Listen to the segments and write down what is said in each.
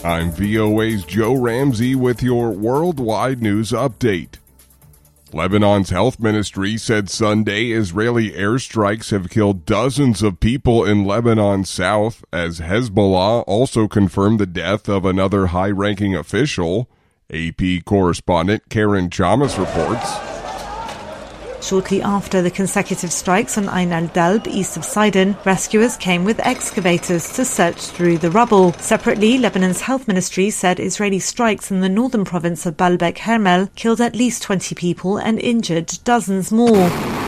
I'm VOA's Joe Ramsey with your worldwide news update. Lebanon's health ministry said Sunday Israeli airstrikes have killed dozens of people in Lebanon's south, as Hezbollah also confirmed the death of another high-ranking official. AP correspondent Karen Chamas reports. Shortly after the consecutive strikes on Ain al-Dalb, east of Sidon, rescuers came with excavators to search through the rubble. Separately, Lebanon's health ministry said Israeli strikes in the northern province of Baalbek Hermel killed at least 20 people and injured dozens more.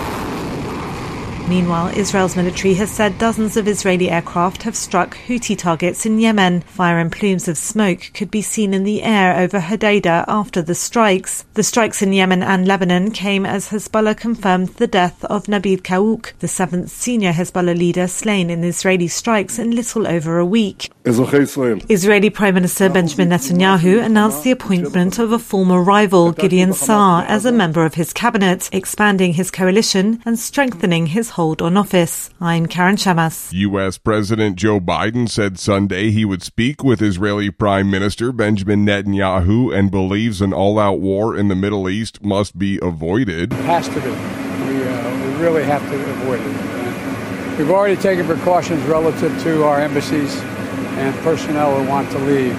Meanwhile, Israel's military has said dozens of Israeli aircraft have struck Houthi targets in Yemen. Fire and plumes of smoke could be seen in the air over Hodeidah after the strikes. The strikes in Yemen and Lebanon came as Hezbollah confirmed the death of Nabil Kaouk, the seventh senior Hezbollah leader slain in Israeli strikes in little over a week. Israeli Prime Minister Benjamin Netanyahu announced the appointment of a former rival, Gideon Saar, as a member of his cabinet, expanding his coalition and strengthening his hold on office. I'm Karen Chamas. U.S. President Joe Biden said Sunday he would speak with Israeli Prime Minister Benjamin Netanyahu and believes an all-out war in the Middle East must be avoided. It has to be. We really have to avoid it. And we've already taken precautions relative to our embassies and personnel who want to leave.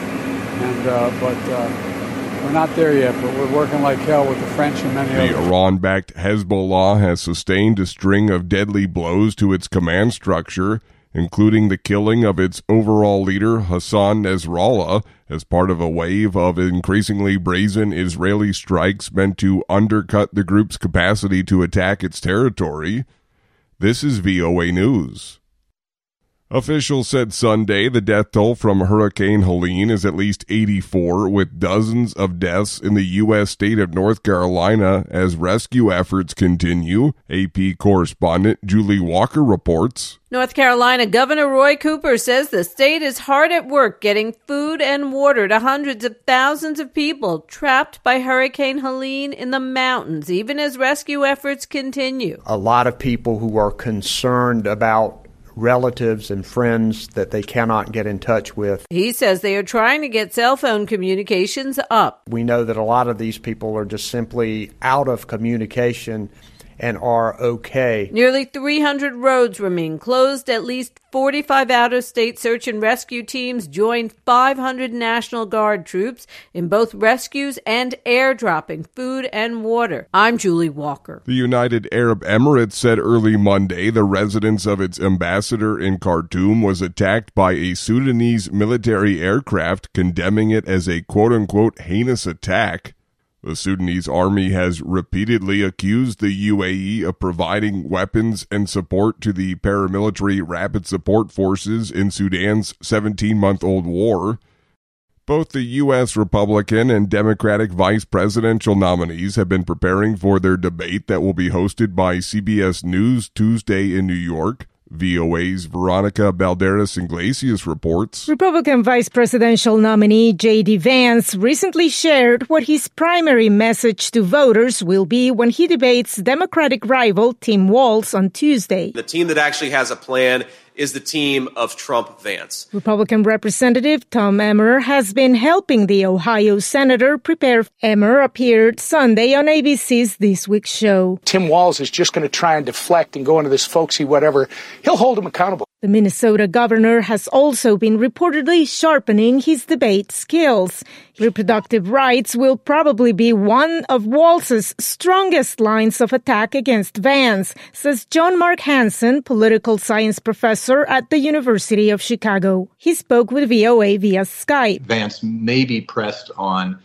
But we're not there yet, but we're working like hell with the French and many others. The Iran-backed Hezbollah has sustained a string of deadly blows to its command structure, including the killing of its overall leader, Hassan Nasrallah, as part of a wave of increasingly brazen Israeli strikes meant to undercut the group's capacity to attack its territory. This is VOA News. Officials said Sunday the death toll from Hurricane Helene is at least 84, with dozens of deaths in the U.S. state of North Carolina as rescue efforts continue. AP correspondent Julie Walker reports. North Carolina Governor Roy Cooper says the state is hard at work getting food and water to hundreds of thousands of people trapped by Hurricane Helene in the mountains, even as rescue efforts continue. A lot of people who are concerned about relatives and friends that they cannot get in touch with. He says they are trying to get cell phone communications up. We know that a lot of these people are just simply out of communication and are okay. Nearly 300 roads remain closed. At least 45 out-of-state search and rescue teams joined 500 National Guard troops in both rescues and airdropping food and water. I'm Julie Walker. The United Arab Emirates said early Monday the residence of its ambassador in Khartoum was attacked by a Sudanese military aircraft, condemning it as a quote-unquote heinous attack. The Sudanese army has repeatedly accused the UAE of providing weapons and support to the paramilitary rapid support forces in Sudan's 17-month-old war. Both the U.S. Republican and Democratic vice presidential nominees have been preparing for their debate that will be hosted by CBS News Tuesday in New York. VOA's Veronica Balderas-Iglesias reports. Republican Vice Presidential nominee J.D. Vance recently shared what his primary message to voters will be when he debates Democratic rival Tim Walz on Tuesday. The team that actually has a plan is the team of Trump-Vance. Republican Representative Tom Emmer has been helping the Ohio senator prepare. Emmer appeared Sunday on ABC's This Week show. Tim Walz is just going to try and deflect and go into this folksy whatever. He'll hold him accountable. The Minnesota governor has also been reportedly sharpening his debate skills. Reproductive rights will probably be one of Walz's strongest lines of attack against Vance, says John Mark Hansen, political science professor at the University of Chicago. He spoke with VOA via Skype. Vance may be pressed on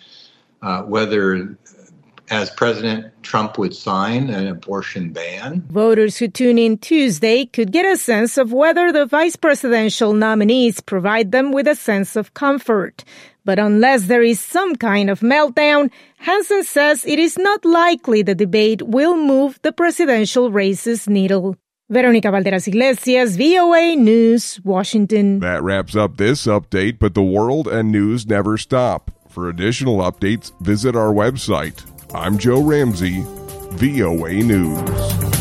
whether, as President Trump would sign an abortion ban. Voters who tune in Tuesday could get a sense of whether the vice presidential nominees provide them with a sense of comfort. But unless there is some kind of meltdown, Hansen says it is not likely the debate will move the presidential race's needle. Veronica Balderas-Iglesias, VOA News, Washington. That wraps up this update, but the world and news never stop. For additional updates, visit our website. I'm Joe Ramsey, VOA News.